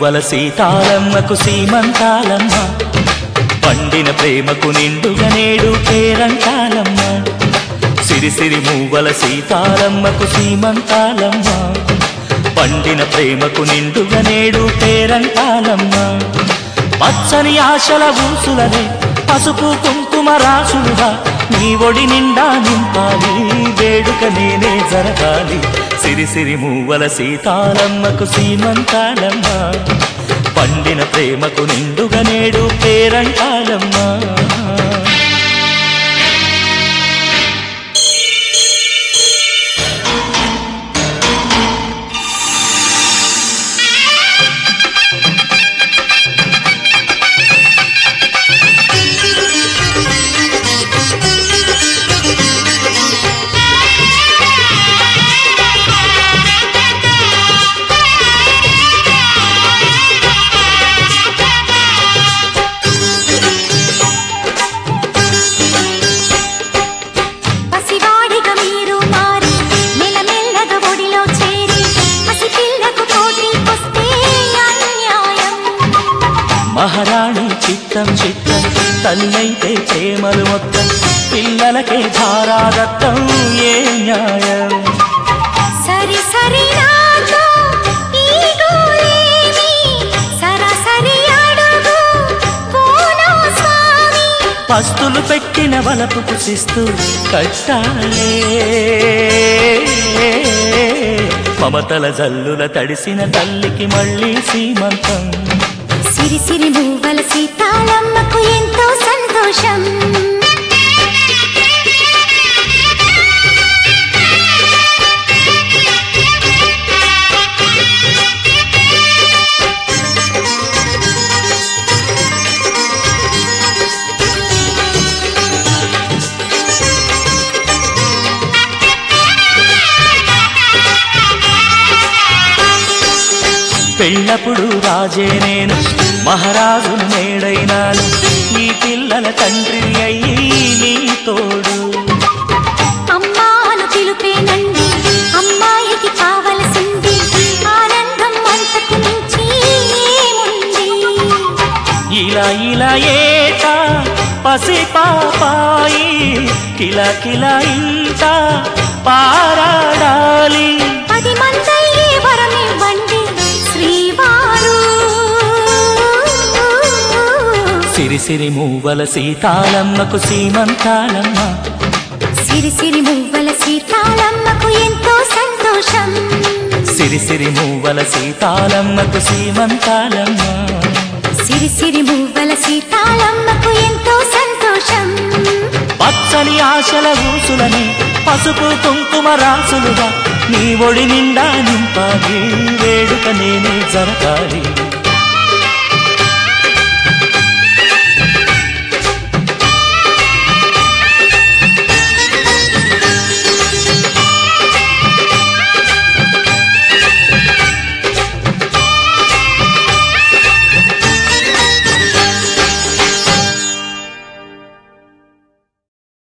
మూవల సీతాలమ్మకు సీమంతాలమ్మ, పండిన ప్రేమకు నిండుగా నేడు పేరంటాలమ్మ. సిరిసిరి మూవల సీతాలమ్మకు సీమంతాలమ్మ, పండిన ప్రేమకు నిండుగా నేడు పేరంటాలమ్మ. పచ్చని ఆశల ఊసులనే పసుపు కుంకుమ రాసులుగా నీ ఒడి నిండా నింపాలి, వేడుక నేనే జరగాలి. సిరిసిరి మూవల సీతాలమ్మకు సీమంతాలమ్మ, పండిన ప్రేమకు నిండుగా నేడు పేరంటాలమ్మ. మహారాణి చిత్తం చిత్తం తల్లైతే ప్రేమలు మొత్తం, పిల్లలకే ధారాదత్తం ఏ న్యాయం. సరి సరి పస్తులు పెట్టిన వలపు పుసిస్తూ కట్టాలే, మమతల జల్లుల తడిసిన తల్లికి మళ్ళీ సీమంతం. సిరిసిరి మూవల సీతాలమ్మకు ఎంతో సంతోషం. పెళ్ళప్పుడు రాజే నేను, మహారాజును మేడైనాను, ఈ పిల్లల తండ్రి అయ్యి నీ తోడు. అమ్మాను పిలుపేనండి, అమ్మాయికి కావలసింది ఆనందం అంతకు మించి ఏముంది. ఇలా ఇలా ఏటా పసి పాపాయి కిలా కిలా ఇంత పారాడాలి. 10 మందయ్యే వరమివ్వండి శ్రీవారు. సిరిసిరి మూవల సీతాలమ్మకు సీమంతాలమ్మ, సిరిసిరి మూవల సీతాలమ్మకు ఎంతో సంతోషం. సిరిసిరి మూవల సీతాలమ్మకు సీమంతాలమ్మ, సిరిసిరి మూవల సీతాలమ్మకు ఎంతో సంతోషం. పచ్చని ఆశల ఊసులని పసుపు కుంకుమ రాసులుగా నీ ఒడి నిండా నింపాలి, వేడుక నేనే జరగాలి.